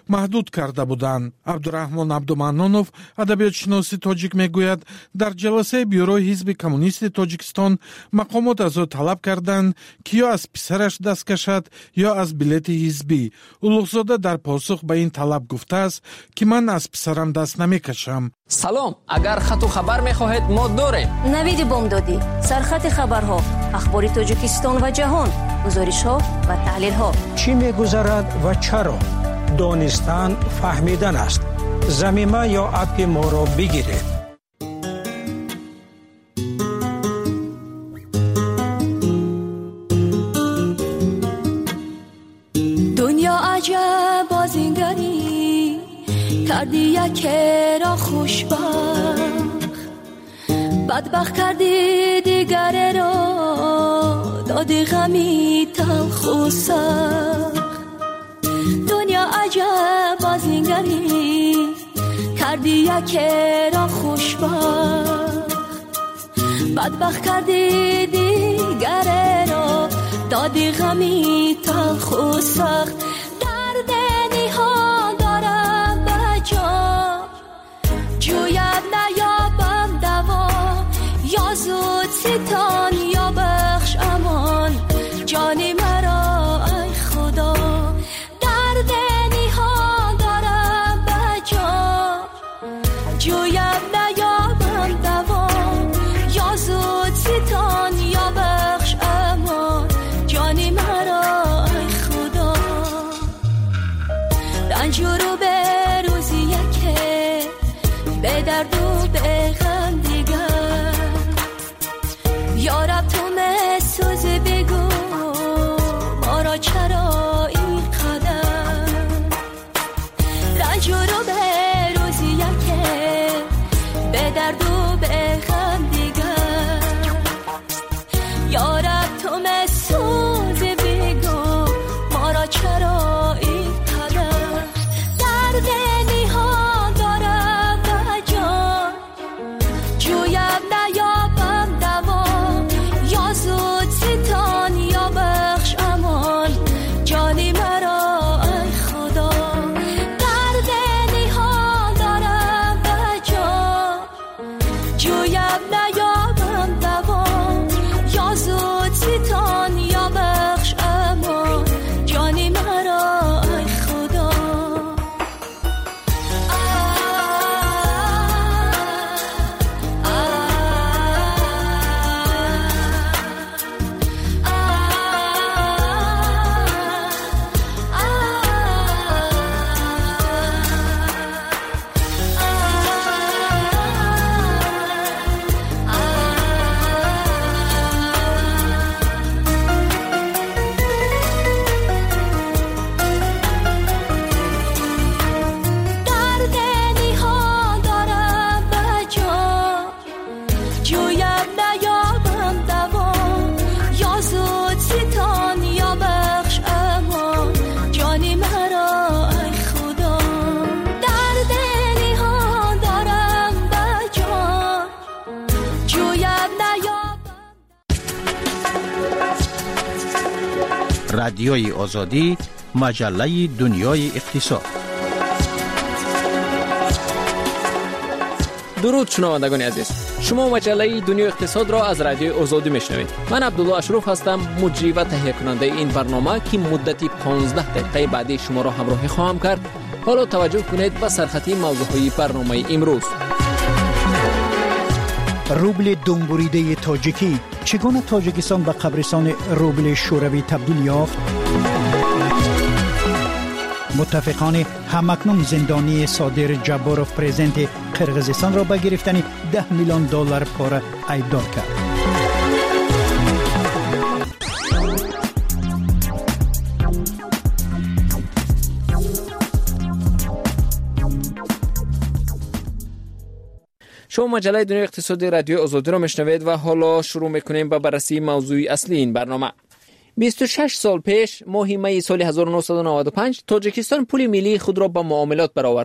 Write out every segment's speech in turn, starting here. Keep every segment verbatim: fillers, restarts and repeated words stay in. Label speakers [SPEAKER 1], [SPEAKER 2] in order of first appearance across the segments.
[SPEAKER 1] محدود کرده بودند. عبدالرحمن عبدالمنانов ادبیاتشناس تاجیک میگوید در جلسه بیروی حزب کمونیست تاجیکستان مقامات از او طلب کردند که یا از پسرش دست کشد یا از بلیت حزبی. اولوغزاده در پاسخ به این طلب گفته است که من از پسرم دست نمیکشم.
[SPEAKER 2] سلام، اگر خط و خبر میخواهید ما داریم.
[SPEAKER 3] نوید بامدادی، سرخط خبرها، اخبار تاجیکستان و جهان، گزارش ها و تحلیل ها.
[SPEAKER 4] چی میگذرد و چرا؟ دانستن فهمیدن است. زمینه یا اپ ما را بگیرید.
[SPEAKER 5] دنیا عجب بازینگری کردی یکی را خوشبخت، بدبخت کردی دیگری را دادی غمی تلخ و سخت. دنیا عجب بازینگری کردی یکی را خوشبخت، بدبخت کردی دیگری را دادی غمی تلخ و سخت. درد نهان دارم به جا، جویم نیابم دوا، یا زود ستان یا بخش امان جانی مرا ای خدا. درد نهان دارم به جا، جویم نیابم دوا، یا زود ستان یا بخش امان جانی مرا ای خدا. رنجورو به روزی یکه، به درد و به غم دیگر، یارب تو مسوز بگو ما را چرا این قدر. رنجورو به روزی یکه، به درد و به غم دیگر، یارب تو مسوز بگو ما را چرا این قدر. درد نهان دارم به جان، جویم نیابم دوا، یا زود ستان یا بخش امان جانی مرا ای خدا. درد نهان دارم به جان، جویم نیابم دوا، یا زود ستان یا بخش امان جانی مرا ای خدا. درد نهان دارم به جان، جویم نیابم دوا، یا زود ستان یا بخش امان جانی مرا ای خدا. درد نهان دارم به جان، جویم نیابم.
[SPEAKER 6] رادیوی آزادی، مجله دنیای اقتصاد.
[SPEAKER 2] درود شنوندگان عزیز، شما مجله دنیای اقتصاد را از رادیوی آزادی میشنوید. من عبدالله اشرف هستم، مجری و تهیه کننده این برنامه که مدتی پانزده دقیقه بعدی شما را همراهی خواهم کرد. حالا توجه کنید به سرخطی موضوعی برنامه امروز.
[SPEAKER 7] روبل دنبوریده تاجیکی، چگونه تاجیکستان به قبرستان روبل شوروی تبدیل یافت؟ متفقان همکنون زندانی صادر جباروف پرزیدنت قرقیزستان را به گرفتن ده میلیون دلار پاره ایدار کرد.
[SPEAKER 2] شما مجله دنیای اقتصادی رادیو آزادی را میشنوید و حالا شروع میکنیم با بررسی موضوع اصلی این برنامه. بیست و شش سال پیش ماه می سال هزار و نهصد و نود و پنج تاجیکستان پول ملی خود را با معاملات برآورد.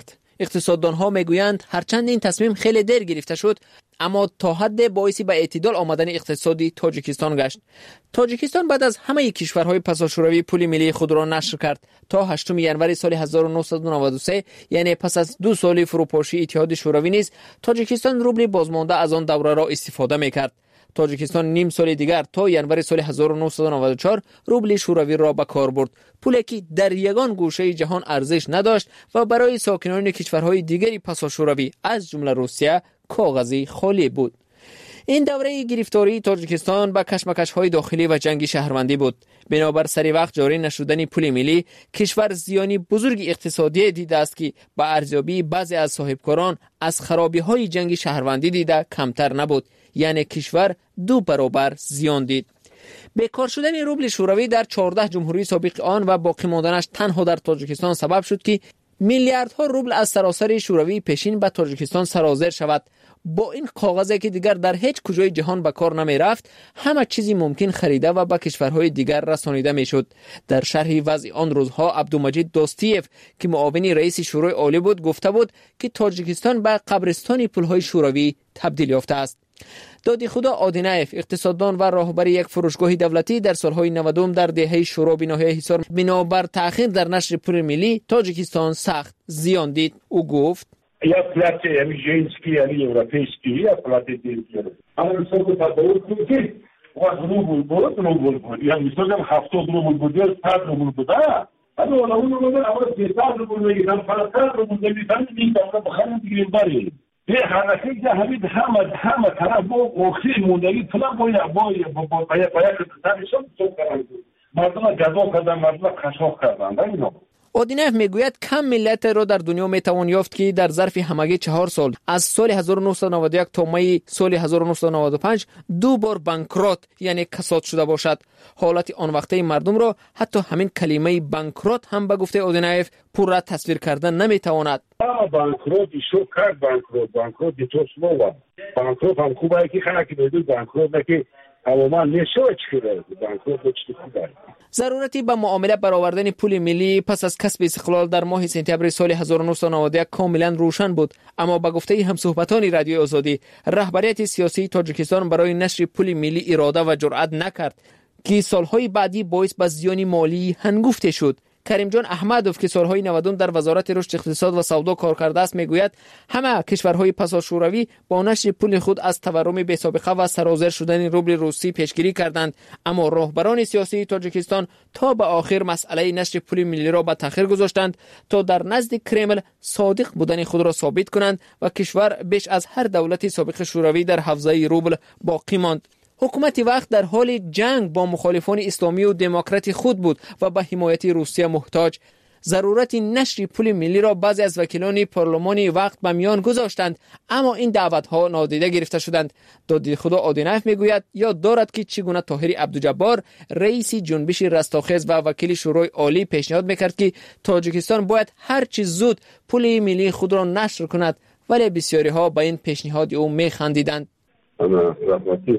[SPEAKER 2] اقتصاددانها میگویند هرچند این تصمیم خیلی دیر گرفته شد، اما تا حد باعثی به اعتدال آمدن اقتصادی تاجیکستان گشت. تاجیکستان بعد از همه کشورهای پساشوروی پول ملی خود را نشر کرد. تا هشتم ژانویه سال هزار و نهصد و نود و سه، یعنی پس از دو سال فروپاشی اتحاد شوروی نیز، تاجیکستان روبل بازمانده از آن دوره را استفاده میکرد. تاجیکستان نیم سال دیگر تا ژانویه سال هزار و نهصد و نود و چهار روبل شوروی را به کار برد، پولی که در یگان گوشه جهان ارزش نداشت و برای ساکنان کشورهای دیگری پساشوروی از جمله روسیه کاغذی خالی بود. این دوره گرفتاری تاجیکستان به کشمکش‌های داخلی و جنگ شهروندی بود. بنابر سری وقت جاری نشدن پول ملی، کشور زیانی بزرگ اقتصادی دیده است که با ارزیابی بعضی از صاحبکاران از خرابی‌های جنگ شهروندی دیده کمتر نبود، یعنی کشور دو برابر زیان دید. بیکار شدن روبل شوروی در چهارده جمهوری سابق آن و باقی ماندنش تنها در تاجیکستان سبب شد که میلیاردها روبل از سراسر شوروی پیشین به تاجیکستان سرازیر شود. با این کاغذی که دیگر در هیچ کجای جهان به کار نمی رفت، همه چیزی ممکن خریده و به کشورهای دیگر رسانیده می شد. در شرح وضع آن روزها عبدالمجید دوستیف که معاون رئیس شورای عالی بود گفته بود که تاجیکستان به قبرستان پولهای شوروی تبدیل یافته است. دادی خدا آدینایف، اقتصاددان و راهبر یک فروشگاه دولتی، در سالهای نود در دهه شورا به ناحیه حصار بنابر تأخیر در نشر پول ملی تاجیکستان سخت زیان دید. او گفت:
[SPEAKER 8] یا پلات امیجینسکی یا یوروپیسکی یا پلات دیگر. اما سوق تداول که واحد روبل بود، روبل بود. یا مثلا هفتاد روبل بود یا صد روبل بود. اما ولی اون روبل اول صد روبل میگن، صد روبل میگن این دفعه بخریم دیگه باری. به حرکتی که همین همه همه طرف با اوخی موندگی فلان باید باید باید باید باید که تنشون سوق کردن. مردم جذاب کردن، مردم خشاف کردن. اینو
[SPEAKER 2] اودینف میگوید کم ملت را در دنیا میتوان یافت که در ظرف همگی چهار سال از سال هزار و نهصد و نود و یک تا می سال هزار و نهصد و نود و پنج دو بار بانکرات یعنی کساد شده باشد. حالت آن وقته مردم را حتی همین کلمه بانکرات هم به گفته اودینف پورا تصویر کردن نمیتواند.
[SPEAKER 8] بانکرات شو کرد بانکرات بانکرات تو سلوا بانکرات هم خوبه که خلک بدون بانکرات که عموما نشوچ کرده بانکرات چی خوبه.
[SPEAKER 2] ضرورتی به معامله برآوردن پول ملی پس از کسب استقلال در ماه سپتامبر سال هزار و نهصد و نود و یک کاملا روشن بود، اما به گفته همصحبتان رادیوی آزادی، رهبریت سیاسی تاجیکستان برای نشر پول ملی اراده و جرأت نکرد که سالهای بعدی باعث به زیان مالی هنگفته شد. کریم جان احمدوف که سالهای نود در وزارت رشد اقتصاد و سودا کار کرده است میگوید همه کشورهای پساشوروی با نشر پول خود از تورم بی‌سابقه و سرازیر شدن روبل روسی پیشگیری کردند، اما راهبران سیاسی تاجیکستان تا به آخر مسئله نشر پول ملی را به تأخیر گذاشتند تا در نزد کرمل صادق بودن خود را ثابت کنند و کشور بیش از هر دولت سابق شوروی در حوزه روبل باقی ماند. حکومت وقت در حال جنگ با مخالفان اسلامی و دموکرات خود بود و به حمایت روسیه محتاج. ضرورت نشر پول ملی را بعضی از وکیلان پارلمانی وقت به میان گذاشتند، اما این دعوت‌ها نادیده گرفته شدند. دادی خدا آدینایف میگوید یاد دارد که چگونه طاهر عبدالجبار رئیس جنبش رستاخیز و وکیل شورای عالی پیشنهاد میکرد که تاجیکستان باید هر چه زود پول ملی خود را نشر کند، ولی بسیاری ها به این پیشنهاد او میخندیدند.
[SPEAKER 8] انا رحمتی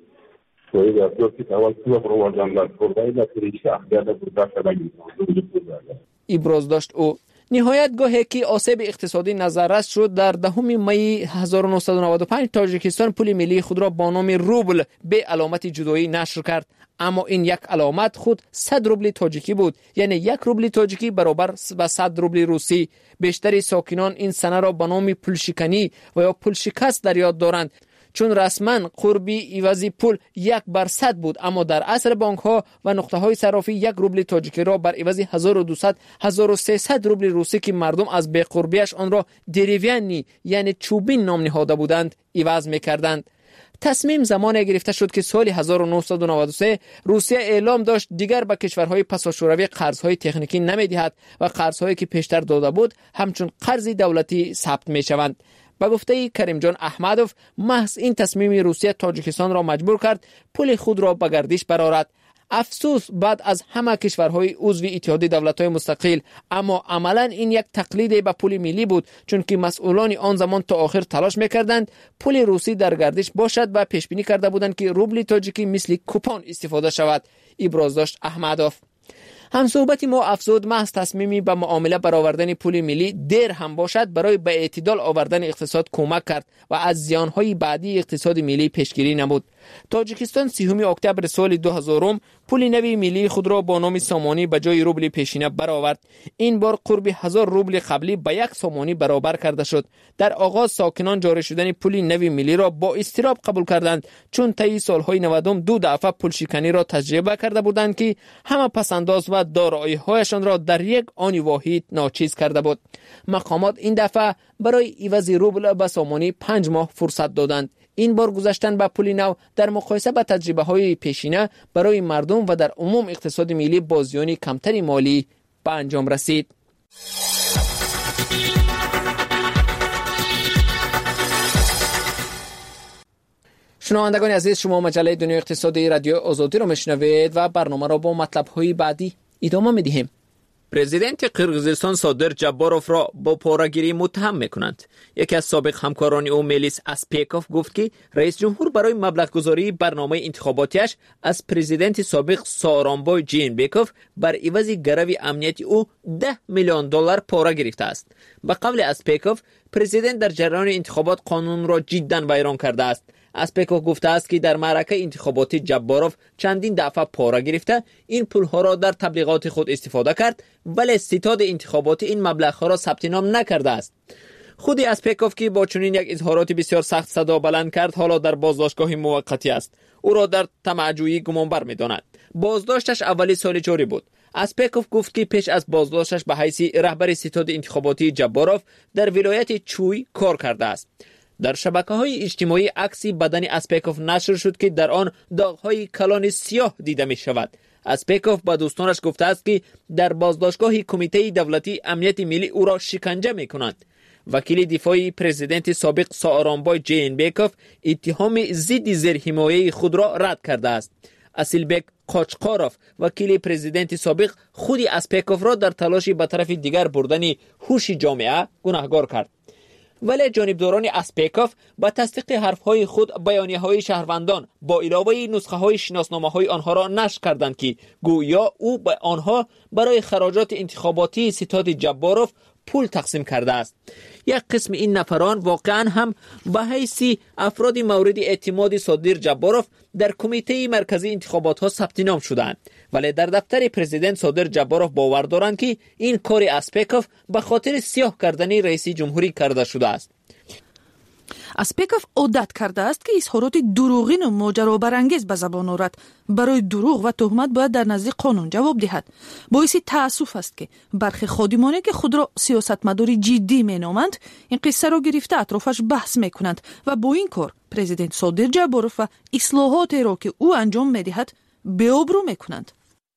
[SPEAKER 8] شوی افسوسی اول تو رو وردن لا کوردای لا تریش اخیاده بود شدگی
[SPEAKER 2] ابراز داشت او. نهایت گاهی که آسیب اقتصادی نظررس شد در دهم می هزار و نهصد و نود و پنج تاجیکستان پول ملی خود را با نام روبل به علامت جدایی نشر کرد، اما این یک علامت خود صد روبل تاجیکی بود، یعنی یک روبل تاجیکی برابر با صد روبل روسی. بیشتر ساکنان این سنه را به نام پولشکنی و یا پولشکست در یاد دارند، چون رسما قربی عوضی پول یک بر صد بود، اما در اصل بانک ها و نقطه های صرافی یک روبل تاجیکی را بر عوض هزار و دویست هزار و سیصد روبل روسی که مردم از بی قربیش آن را دریوینی یعنی چوبین نام نهاده بودند عوض می‌کردند. تصمیم زمانی گرفته شد که سال هزار و نهصد و نود و سه روسیه اعلام داشت دیگر به کشورهای پساشوروی قرضهای تکنیکی نمی‌دهد و قرضهایی که پیشتر داده بود همچون قرض دولتی ثبت می‌شوند. با گفته کریم جان احمدوف، محض این تصمیم روسیه تاجیکستان را مجبور کرد پول خود را به گردش برآورد. افسوس بعد از همه کشورهای عضو اتحاد دولت‌های مستقل، اما عملاً این یک تقلید به پول ملی بود، چون که مسئولان آن زمان تا آخر تلاش می‌کردند پول روسی در گردش باشد و پیش بینی کرده بودند که روبل تاجیکی مثل کوپون استفاده شود. ابراز داشت احمدوف. همصحبت ما افزود محض تصمیمی به معامله برآوردن پول ملی دیر هم باشد برای به اعتدال آوردن اقتصاد کمک کرد و از زیانهای بعدی اقتصاد ملی پیشگیری نمود. تاجیکستان سیوم اکتبر سال دو هزار پول نوی ملی خود را با نام سامانی به جای روبل پیشینه برآورد. این بار قرب هزار روبل قبلی به یک سامانی برابر کرده شد. در آغاز ساکنان جاری شدن پول نوی ملی را با اضطراب قبول کردند، چون طی سالهای نود دو دفعه پول شکنی را تجربه کرده بودند که همه پسنداز و دارایی‌هایشان را در یک آن واحد ناچیز کرده بود. مقامات این دفعه برای عوض روبل به سامانی پنج ماه فرصت دادند. این بار گذشتن به پول نو در مقایسه با تجربه‌های پیشینه برای مردم و در عموم اقتصاد ملی با زیان کمتری مالی به انجام رسید. شنوندگان عزیز، شما مجله دنیا اقتصادی رادیو آزادی را میشنوید و برنامه را با مطلب‌های بعدی ادامه می‌دهیم. پرزیدنت قرقیزستان صادر جباروف را با پاره‌گیری متهم می‌کنند. یکی از سابق همکاران او میلیس اسپیکوف گفت که رئیس جمهور برای مبلغ گذاری برنامه انتخاباتیش از پرزیدنت سابق سارانبای جینبکوف بر عوض گرو امنیتی او ده میلیون دلار پاره گرفته است. به قول اسپیکوف، پرزیدنت در جریان انتخابات قانون را جداً ویران کرده است. اسپیکوف گفته است که در معرکه انتخاباتی جباروف چندین دفعه پاره گرفته این پولها را در تبلیغات خود استفاده کرد، ولی ستاد انتخاباتی این مبلغها را ثبت نام نکرده است. خود اسپیکوف که با چنین یک اظهارات بسیار سخت صدا بلند کرد، حالا در بازداشتگاه موقتی است. او را در طمع‌جویی گمانبر می‌داند. بازداشتش اولی سال جاری بود. اسپیکوف گفت که پیش از بازداشتش به حیث رهبر ستاد انتخاباتی جباروف در ولایت چوی کار کرده است. در شبکه‌های اجتماعی عکسی بدن اسپیکوف نشر شد که در آن داغ‌های کلان سیاه دیده می‌شود. اسپیکوف با دوستانش گفته است که در بازداشتگاه کمیته دولتی امنیت ملی او را شکنجه می‌کنند. وکیل دفاعی پرزیدنت سابق سارانبای جینبکوف اتهام ضد زیرحمایه خود را رد کرده است. اسیلبک قاچقاروف وکیل پرزیدنت سابق خود اسپیکوف را در تلاش به طرف دیگر بردن هوش جامعه گناهکار کرد. ولی جانبداران اسپیکوف با تصدیق حرفهای خود بیانیه‌های شهروندان با علاوه نسخه‌های شناسنامه‌های آنها را نشر کردند که گویا او به آنها برای خراجات انتخاباتی ستاد جباروف پول تقسیم کرده است. یک قسم این نفران واقعا هم به حیث افراد مورد اعتماد صادر جباروف در کمیته مرکزی انتخابات ها ثبت نام شدند، ولی در دفتر پرزیدنت صادر جباروف باور دارند که این کار اسپیکوف به خاطر سیاه کردن رئیس جمهوری کرده شده است.
[SPEAKER 9] اسپیکوف عادت کرده است که اظهارات دروغین و ماجرا برانگیز به زبان آورد. برای دروغ و تهمت باید در نزد قانون جواب دهد. باعث تأسف است که برخی خادمانی که خود را سیاستمداری جدی مینامند این قصه را گرفته اطرافش بحث میکنند و با این کار پرزیدنت صادر جباروف و اصلاحاتی را که او انجام میدهد بی‌آبرو میکنند.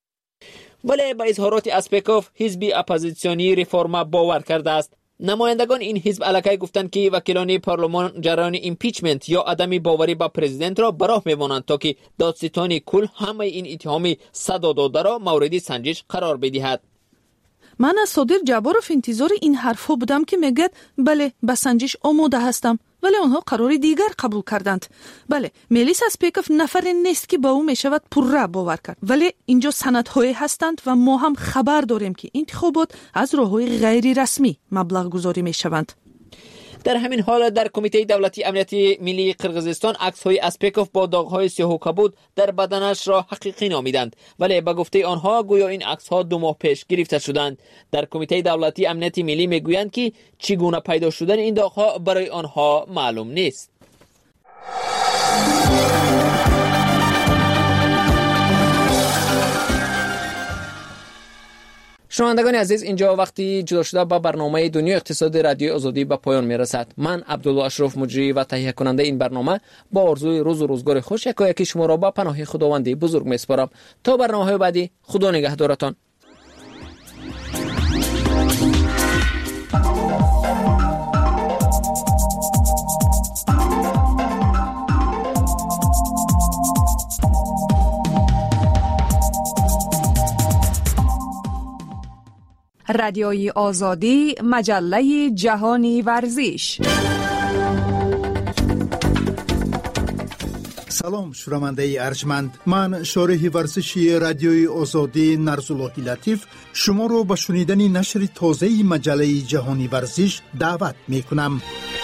[SPEAKER 2] ولی با اظهارات اسپیکوف حزب اپوزیسیونی ریفورما باور کرده است. نمایندگان این حزب علاقه گفتند که وکیلان پارلمان جریان ایمپیچمنت یا عدم باوری با پرزیدنت را براه میمانند تا که دادستان کل همه این اتهام صدا داده را مورد سنجش قرار بدهد.
[SPEAKER 9] من از صادر جباروف انتظار این حرفا بودم که میگد بله به سنجش آماده هستم، ولی آنها قرار دیگر قبول کردند. بله، میلیس اسپیکوف نفر نیست که با او میشود پرره باور کرد، ولی اینجا سندهایی هستند و ما هم خبر داریم که انتخابات از راههای غیر رسمی مبلغ گذاری میشوند.
[SPEAKER 2] در همین حال در کمیته دولتی امنیت ملی قرقیزستان عکس‌های اسپیکوف با داغ‌های سیاه و کبود در بدنش را حقیقی نامیدند، ولی به گفته آنها گویا این عکس‌ها دو ماه پیش گرفته شدند. در کمیته دولتی امنیت ملی میگویند که چگونه پیدا شدن این داغ‌ها برای آنها معلوم نیست. شنوندگان عزیز، اینجا وقتی جدا شده با برنامه دنیا اقتصاد رادیو آزادی به پایان میرسد. من عبدالله اشرف مجری و تهیه کننده این برنامه با آرزوی روز و روزگار خوش یکایک شما را با پناه خداوند بزرگ میسپارم. تا برنامه بعدی، خدا نگهدارتان.
[SPEAKER 10] رادیوی آزادی، مجله جهانی ورزش.
[SPEAKER 7] سلام شنونده ارجمند، من شارح ورزشی رادیوی آزادی نرزالله لطیف شما رو به شنیدن نشر تازه مجله جهانی ورزش دعوت می کنم.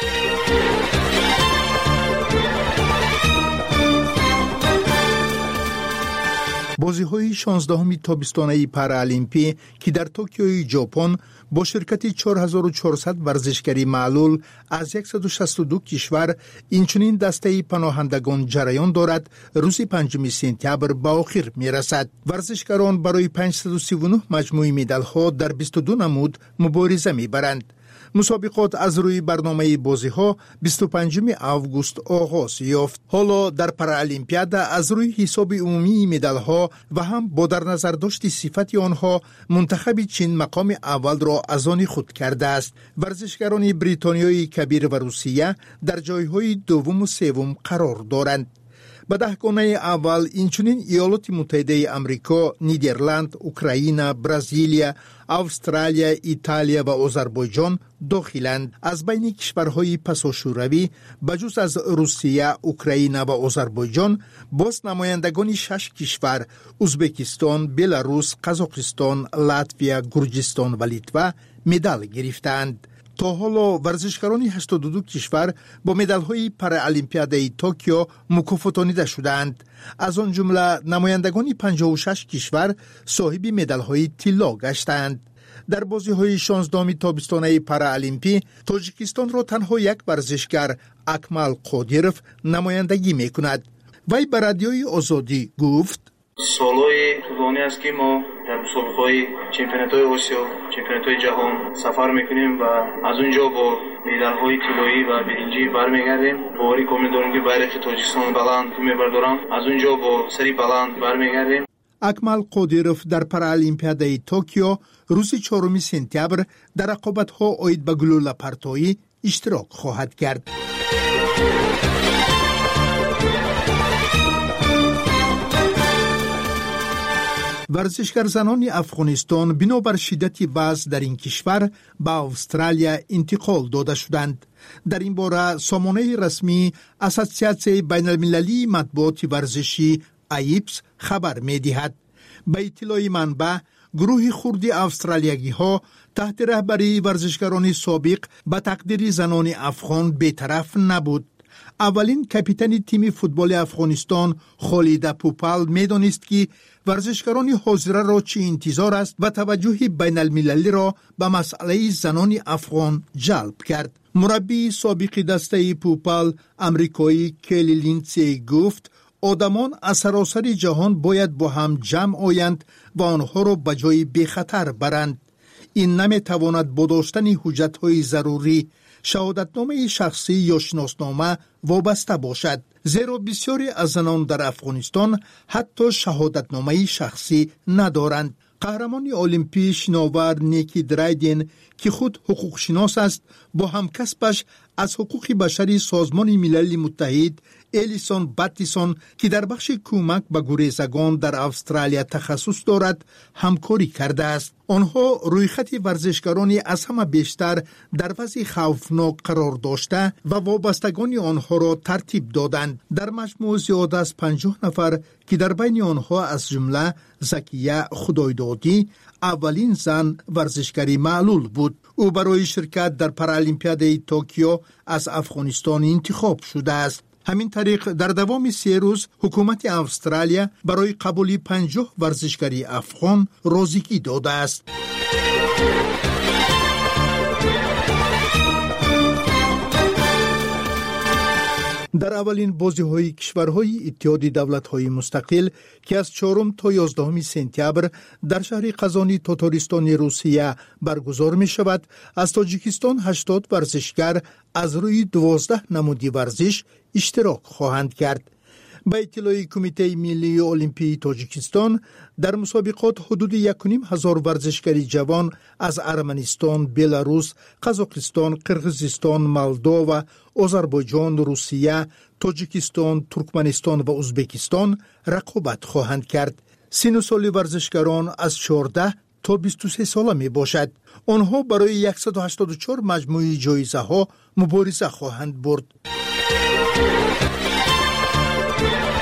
[SPEAKER 7] بازی‌های شانزدهمی تابستانه پارالمپی که در توکیو ژاپن با شرکت چهار هزار و چهارصد ورزشکاری معلول از صد و شصت و دو کشور اینچنین دسته پناهندگان جریان دارد، روز پنجم سپتامبر به آخر می‌رسد. ورزشکاران برای پانصد و سی و نه مجموعه مدال‌ها در بیست و دو نمود مبارزه می‌برند. مسابقات از روی برنامه بازی‌ها بیست و پنجم آگوست آغاز یافت. حالا در پارالمپیاد از روی حساب عمومی مدال‌ها و هم با در نظر داشت صفت آنها، منتخب چین مقام اول را از آن خود کرده است. ورزشکاران بریتانیای کبیر و روسیه در جایهای دوم و سوم قرار دارند. به دهگانه اول اینچنین ایالات متحده آمریکا، نیدرلند، اوکراین، برزیلیا، استرالیا، ایتالیا و آذربایجان داخلند. از بین کشورهای پساشوروی بجز از روسیه، اوکراین و آذربایجان باز نمایندگان شش کشور ازبکستان، بلاروس، قزاقستان، لاتویا، گرجستان و لیتوا مدال گرفتند. تا حالا ورزشکاران هشتاد و دو کشور با مدال‌های پارالمپیاد توکیو مکافاتانیده شدند. از آن جمله نمایندگان پنجاه و شش کشور صاحب مدال‌های طلا گشتند. در بازی‌های شانزدهم تابستانه پارالمپی تاجیکستان را تنها یک ورزشکار اکمل قادیروف نمایندگی می‌کند. وی به رادیوی آزادی گفت:
[SPEAKER 11] سالهای طولانی است که ما در مسابقه‌های چمپیونات‌های آسیا، چمپیونات‌های جهان سفر می‌کنیم و از اونجا با مدال‌های طلایی و برنجی برمیگردیم. باوری کامل دارم که بیرق تاجیکستان بلند می‌بردارم. از اونجا با سری بلند برمیگردیم.
[SPEAKER 7] اکمل قادیروف در پارالمپیاد توکیو روز چهارم سپتامبر در رقابت‌ها عاید به گلوله پرتایی اشتراک خواهد کرد. ورزشکار زنان افغانستان بنابر شدت وضع در این کشور به استرالیا انتقال داده شدند. در این باره سامانه رسمی اساسیاسیون بین المللی مطبوعات ورزشی ایپس خبر می دهد. به اطلاع منبع، گروه خردی استرالیایی ها تحت رهبری ورزشکاران سابق به تقدیر زنان افغان بی‌طرف نبود. اولین کاپیتان تیم فوتبال افغانستان خالد پوپال می‌دانست که ورزشکاران حاضر را چه انتظار است و توجه بین المللی را به مسئله زنان افغان جلب کرد. مربی سابق دسته پوپال امریکایی کلی لینسی گفت آدمان از سراسر جهان باید با هم جمع آیند و آنها را به جای بی‌خطر برند. این نمی‌تواند با داشتن حجت‌های ضروری، شهادتنامه شخصی یا شناسنامه وابسته باشد، زیرا بسیاری از زنان در افغانستان حتی شهادتنامه شخصی ندارند. قهرمان المپی شناور نیکی درایدن که خود حقوق شناس است، با همکسبش از حقوق بشری سازمان ملل متحد الیسون باتیسون که در بخش کمک به گریزگان در استرالیا تخصص دارد همکاری کرده است. آنها رویخط ورزشکارانی از همه بیشتر در وضع خوفناک قرار داشته و وابستگان آنها را ترتیب دادند. در مجموع زیاده از پنجاه نفر که در بین آنها از جمله زکیه خدایدادی اولین زن ورزشکاری معلول بود. او برای شرکت در پارالمپیاد توکیو از افغانستان انتخاب شده است. همین طریق در دوام سه روز حکومت استرالیا برای قبول پنجاه ورزشکاری افغان راضیگی داده است. در اولین بازی‌های کشورهای اتحاد دولت‌های مستقل که از چهارم تا یازدهم سپتامبر در شهر قزانی تاتارستان روسیه برگزار می‌شود، از تاجیکستان هشتاد ورزشکار از روی دوازده نمودی ورزش اشتراک خواهند کرد. به اطلاع کمیته ملی المپی تاجیکستان، در مسابقات حدود یک و نیم هزار ورزشکاری جوان از ارمنستان، بلاروس، قزاقستان، قرغیزستان، مولداوا، آذربایجان، روسیه، تاجیکستان، ترکمنستان و ازبکستان رقابت خواهند کرد. سن و سال ورزشکاران از چهارده تا بیست و سه ساله می باشد. آنها برای صد و هشتاد و چهار مجموعه جایزه ها مبارزه خواهند برد.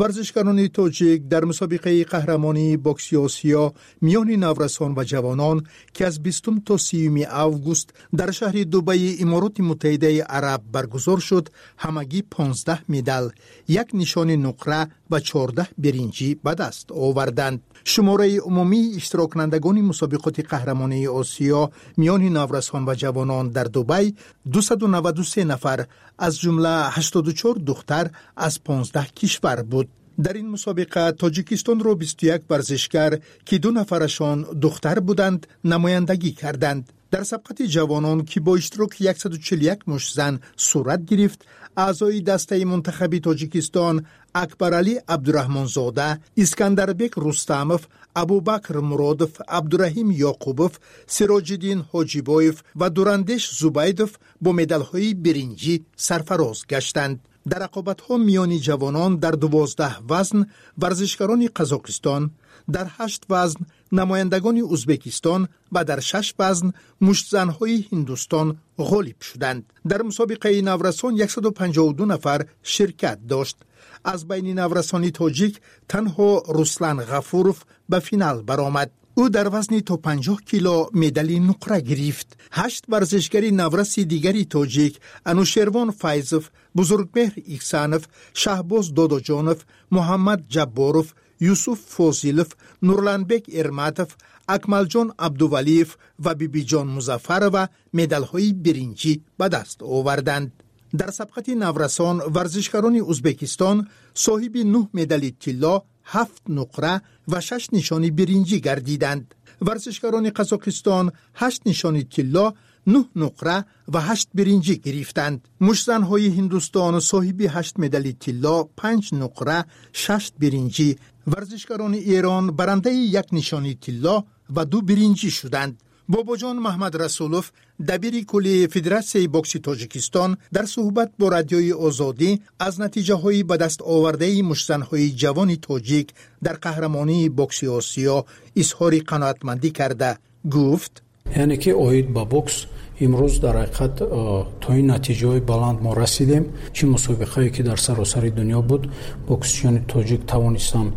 [SPEAKER 7] ورزشکاران تاجیک در مسابقه قهرمانی بوکس آسیا میان نورسان و جوانان که از بیستم تا سیوم اوگوست در شهر دبی امارات متحده عرب برگزار شد، همگی پانزده مدال، یک نشان نقره و چهارده برنجی به دست آوردند. شماره عمومی اشتراک کنندگان مسابقات قهرمانی آسیا میان نورسان و جوانان در دبی دویست و نود و سه نفر از جمله هشتاد و چهار دختر از پانزده کشور بود. در این مسابقه تاجیکستان را بیست و یک ورزشکار که دو نفرشان دختر بودند نمایندگی کردند. در سبقت جوانان که با اشتراک صد و چهل و یک مشت زن صورت گرفت، اعضای دسته منتخبی تاجیکستان اکبرعلی عبدالرحمن زاده، اسکندربک رستموف، ابوبکر مرادوف، عبدالرحیم یعقوبوف، سراج‌الدین حاجیبایف و دورندش زبیدوف با مدال‌های برنجی سرفراز گشتند. در رقابت‌ها میان جوانان در دوازده وزن ورزشکاران قزاقستان، در هشت وزن نمایندگان ازبکستان و در شش وزن مشتزن‌های هندوستان غالب شدند. در مسابقه نورسان صد و پنجاه و دو نفر شرکت داشت. از بین نورسانی تاجیک تنها رسلان غفوروف به فینال برآمد. او در وزن تا پنجاه کیلو مدال نقره گرفت. هشت ورزشکاری نورسی دیگری تاجیک انوشیروان فایزوف، بزرگمهر ایکسانوف، شهباز داداجانوف، محمد جباروف، یوسف فوزیلوف، نورلانبک ارماتوف، اکملجان عبدوولیف و بیبی جان مظفرova مدال‌های برنجی به دست آوردند. در سبقت نورسان ورزشکاران ازبکستان صاحب نه مدال طلا، هفت نقره و شش نشانی برنجی گردیدند. ورزشکاران قزاقستان هشت نشانی طلا، نه نقره و هشت برنجی گرفتند. مشتزن‌های هندوستان صاحب هشت مدال طلا، پنج نقره، شش برنجی. ورزشکاران ایران برنده یک نشانی طلا و دو برنجی شدند. باباجان محمد رسولوف، دبیر کل فدراسیون بوکس تاجیکستان، در صحبت با رادیوی آزادی از نتیجه های به دست آورده مشتزن‌های جوان تاجیک در قهرمانی بوکس آسیا اظهار قناعتمندی کرده گفت:
[SPEAKER 4] یعنی که اوید با بوکس امروز در حقیقت تا این نتیجه بلند ما رسیدیم. چه مسابقه‌ای که در سراسر دنیا بود، بوکسچیان تاجیک توانستن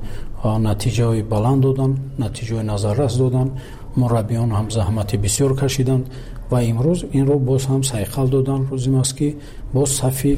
[SPEAKER 4] نتیجه بلند دادن، نتیجه نظررس دادن. مربیان هم زحمت بسیار کشیدند و امروز این رو باز هم سایقل دادن. روزی است که باز صفی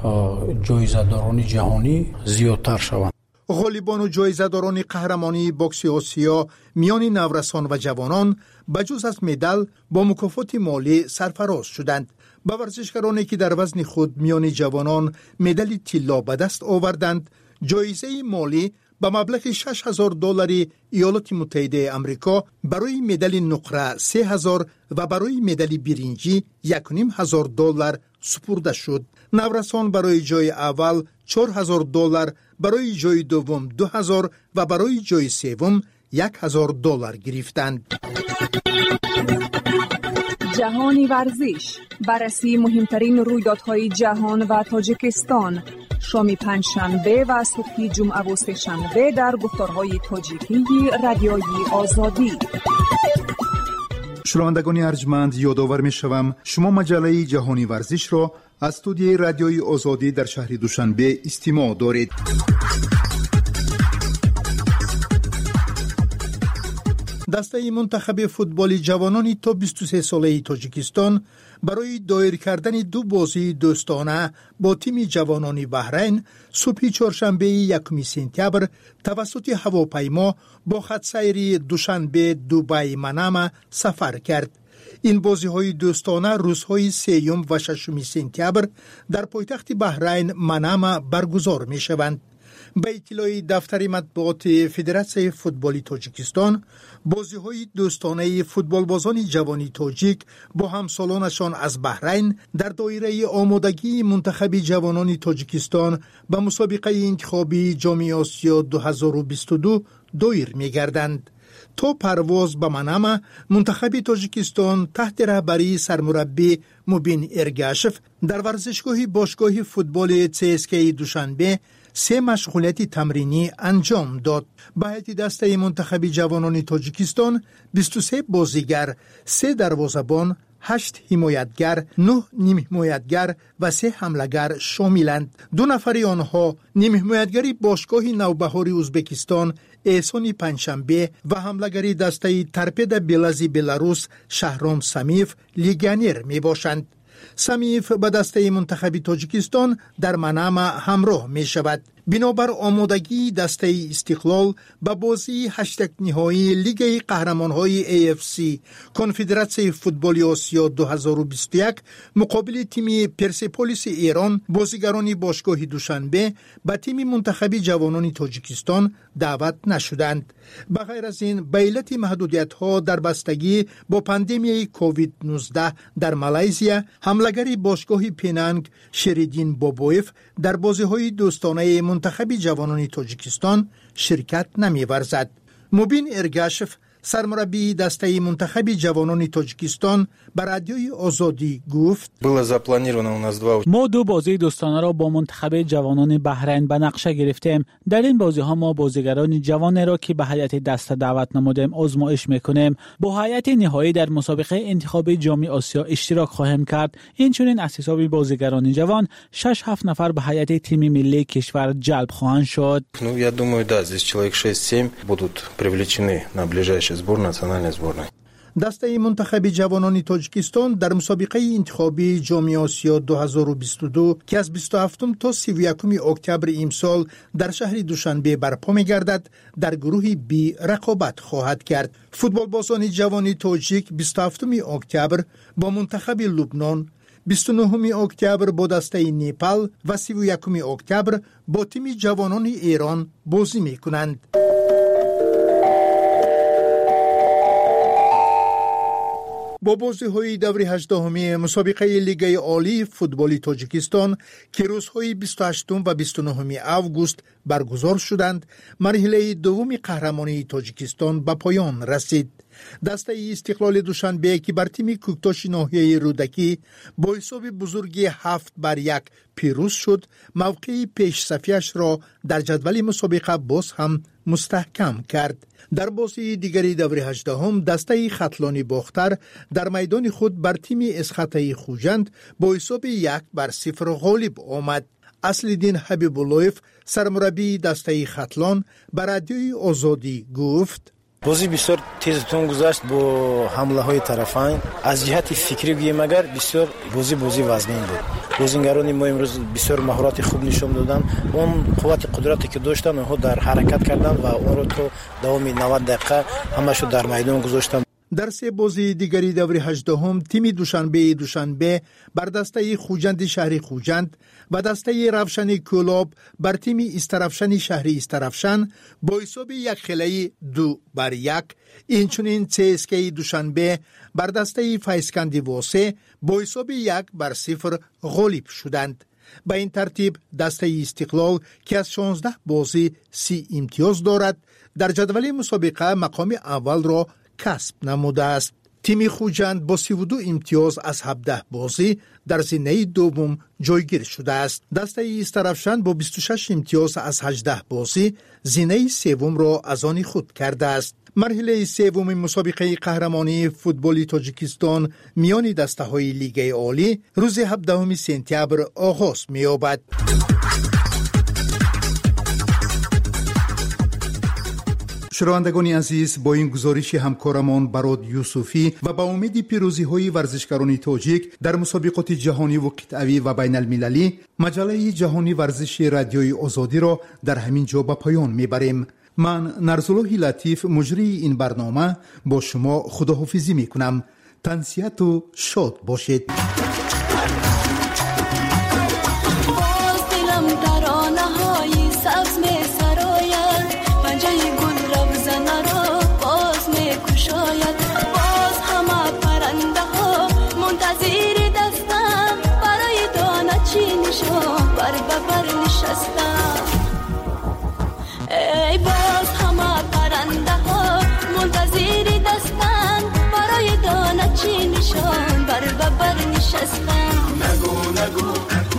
[SPEAKER 4] جایزه‌داران جهانی زیادتر شوند.
[SPEAKER 7] غالبان و جایزه‌داران قهرمانی بوکس آسیا میان نورسان و جوانان بجز از مدال با مکافات مالی سرفراز شدند. با ورزشکارانی که در وزن خود میان جوانان مدال طلا به دست آوردند، جایزه مالی با مبلغ شش هزار دلار ایالات متحده آمریکا برای مدال نقره سه هزار و برای مدال برنجی یک و نیم هزار دلار سپرده شد. نورسان برای جای اول چهار هزار دلار، برای جای دوم دو هزار و برای جای سوم یک هزار دلار گرفتند.
[SPEAKER 10] جهانی ورزش، بررسی مهمترین رویدادهای جهان و تاجیکستان، شام پنجشنبه و صبح جمعه و سه‌شنبه در گفتارهای تاجیکی رادیوی آزادی.
[SPEAKER 7] شنوندگان ارجمند، یادآور می‌شوم شما مجله جهانی ورزش را از استودیوی رادیوی آزادی در شهر دوشنبه استماع دارید. دسته منتخب فوتبال جوانان تا بیست و سه ساله تاجیکستان برای دایر کردن دو بازی دوستانه با تیم جوانان بحرین صبح چهارشنبه یکم سپتامبر توسط هواپیما با خط سیر دوشنبه دبی منامه سفر کرد. این بازی های دوستانه روزهای سیوم و ششم سپتامبر در پایتخت بحرین منامه برگزار می شوند. به اطلاع دفتر مطبوعات فدراسیون فوتبال تاجیکستان، بازی‌های دوستانه فوتبالبازان جوانی تاجیک با همسالانشان از بحرین در دایره آمادگی منتخب جوانان تاجیکستان به مسابقه انتخابی جام آسیا دو هزار و بیست و دو دایر می‌گردند. تا پرواز به منامه، منتخب تاجیکستان تحت رهبری سرمربی مبین ارگاشف در ورزشگاه باشگاه فوتبال سی اس کی دوشنبه سه مشغولیت تمرینی انجام داد. به هیئت دسته منتخب جوانان تاجیکستان بیست و سه بازیگر، سه دروازه‌بان، هشت حمایتگر، نه نیم حمایتگر و سه حملهگر شاملند. دو نفر آنها نیم حمایتگری باشگاه نوبهار ازبکستان احسان پنجشنبه و حملهگری دسته ترپد بلازی بلاروس شهرام سمیف لیگانر می باشند. سمیف به دسته منتخب تاجیکستان در منامه همراه می شود. بنابر آمادگی دسته استقلال به بازی هشتگ نهایی لیگ قهرمانهای ای اف سی کنفدراسیون فوتبال آسیا دو هزار و بیست و یک مقابل تیم پرسپولیس ایران بازیگران باشگاه دوشنبه به تیم منتخب جوانان تاجیکستان دعوت نشدند. به غیر از این به علت محدودیت‌ها در بستگی با پاندمی کووید نوزده در مالزیا حمله‌گر باشگاه پینانگ شریدین بابویف در بازی‌های دوستانه منتخب جوانان تاجیکستان شرکت نمی‌ورزد. مبین ارگاشف سرمربی دسته منتخب جوانان تاجیکستان بر رادیوی آزادی گفت
[SPEAKER 12] ما دو بازی دوستانه را با منتخب جوانان بحرین به نقشه گرفتیم. در این بازی ها ما بازیگران جوان را که به هیئت دسته دعوت نمودیم آزمایش میکنیم. با هیئت نهایی در مسابقه انتخاب جام آسیا اشتراک خواهیم کرد. این چنین از حساب بازیگران جوان شش هفت نفر به هیئت تیم ملی کشور جلب خواهند شد.
[SPEAKER 13] Ну, я думаю, да, здесь человек шесть-семь будут привлечены на ближайший сбор национальной сборной.
[SPEAKER 7] دسته منتخب جوانان تاجیکستان در مسابقه انتخابی جام آسیا دو هزار و بیست و دو که از بیست و هفتم تا سی و یکم اکتبر امسال در شهر دوشنبه برپا می‌گردد در گروه بی رقابت خواهد کرد. فوتبال بازان جوان تاجیک بیست و هفتم اکتبر با منتخب لبنان، بیست و نهم اکتبر با دسته نپال و سی و یکم اکتبر با تیم جوانان ایران بازی می‌کنند. با بازی‌های دور هجدهمی مسابقه لیگ عالی فوتبال تاجیکستان که روزهای بیست و هشتم و بیست و نهم آگوست برگزار شدند، مرحله دوم قهرمانی تاجیکستان به پایان رسید. دسته استقلال دوشنبه که بر تیم کوکتاش ناحیه رودکی با حساب بزرگی هفت بر یک پیروز شد، موقع پیش صفیش را در جدول مسابقه باز هم مستحکم کرد. در بازی دیگری دور هجدهم دسته خطلانی باختر در میدان خود بر تیم اسخطه خوجند با حساب یک بر صفر غالب آمد. اصلدین حبیب اللهیف سرمربی دسته خطلان بر رادیوی آزادی گفت:
[SPEAKER 14] بازی بسیار تیز تون گذشت با حمله های طرفین. از جهت فکری گویم اگر بسیار بازی بازی وزنین بود. بازیگران ما امروز بسیار مهارت خوب نشون دادن. اون قوت قدرتی که داشتن اونها در حرکت کردن و اون رو تو دوام نود دقیقه همشو در میدان گذاشتن.
[SPEAKER 7] در سه بازی دیگری دور هجدهم تیم دوشنبه دوشنبه بر دسته خوجند شهری خوجند و دسته روشن کولاب بر تیم استرافشن شهری استرافشن با حساب یک خیلی دو بر یک. اینچنین سیسکی دوشنبه بر دسته فایسکندی واسه با حساب یک بر صفر غالب شدند. به این ترتیب دسته استقلال که از شانزده بازی سی امتیاز دارد در جدول مسابقه مقام اول را کسب نموده است. تیم خوجند با سی و دو امتیاز از هفده بازی در زینه دوم جایگیر شده است. دسته استرافشن با بیست و شش امتیاز از هجده بازی زینه سوم را از آن خود کرده است. مرحله سوم مسابقه قهرمانی فوتبال تاجیکستان میان دسته های لیگ عالی روز هفدهم سپتامبر آغاز می‌یابد. شنوندگان عزیز، با این گزارش همکارمان براد یوسفی و با امید پیروزی های ورزشکاران تاجیک در مسابقات جهانی و قطعی و بین المللی، مجله جهانی ورزش رادیوی آزادی را در همین جا به پایان میبریم. من نرزالله لطیف مجری این برنامه با شما خداحافظی میکنم. تنسیت و شاد باشید.
[SPEAKER 5] ای باز همه پرنده ها منتظر دستن برای دانه چی نشان بر ببر نشستن. نگو نگو